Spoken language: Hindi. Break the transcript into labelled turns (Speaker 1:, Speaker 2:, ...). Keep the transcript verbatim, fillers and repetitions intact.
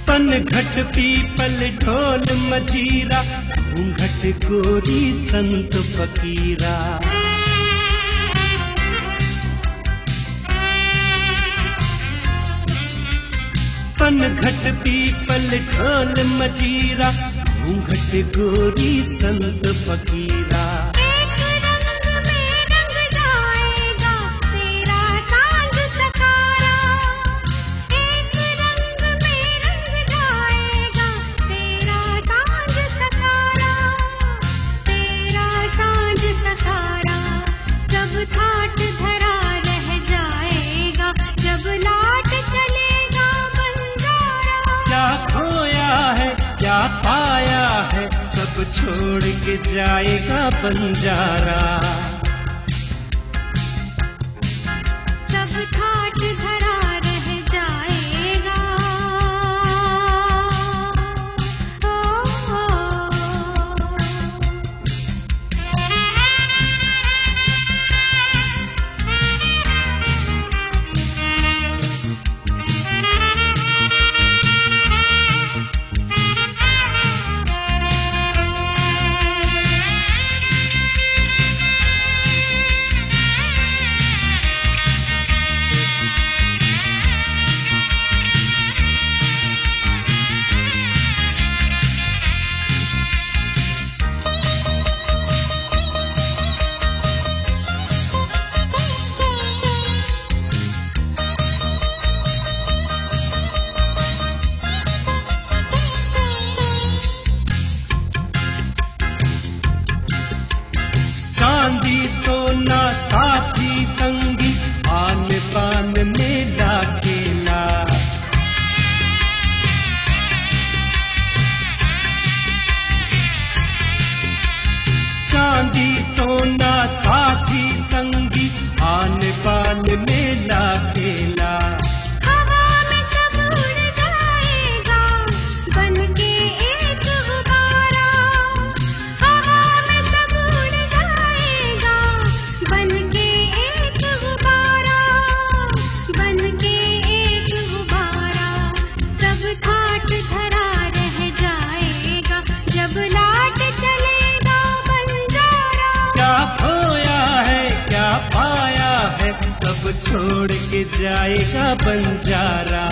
Speaker 1: पन घट पीपल ढोल मजीरा, घूंघट गोरी संत फकीरा। पन घट पीपल ढोल मजीरा, घूंघट गोरी संत फकीरा। पाया है सब छोड़ के जाएगा बंजारा।
Speaker 2: सब ठाट धरा रह जाएगा। ओ, ओ,
Speaker 1: चांदी सोना साथी संगी, आन पान मेला केला। चांदी सोना साथी संगी, आन पान मेला केला। छोड़ के जाएगा बंजारा।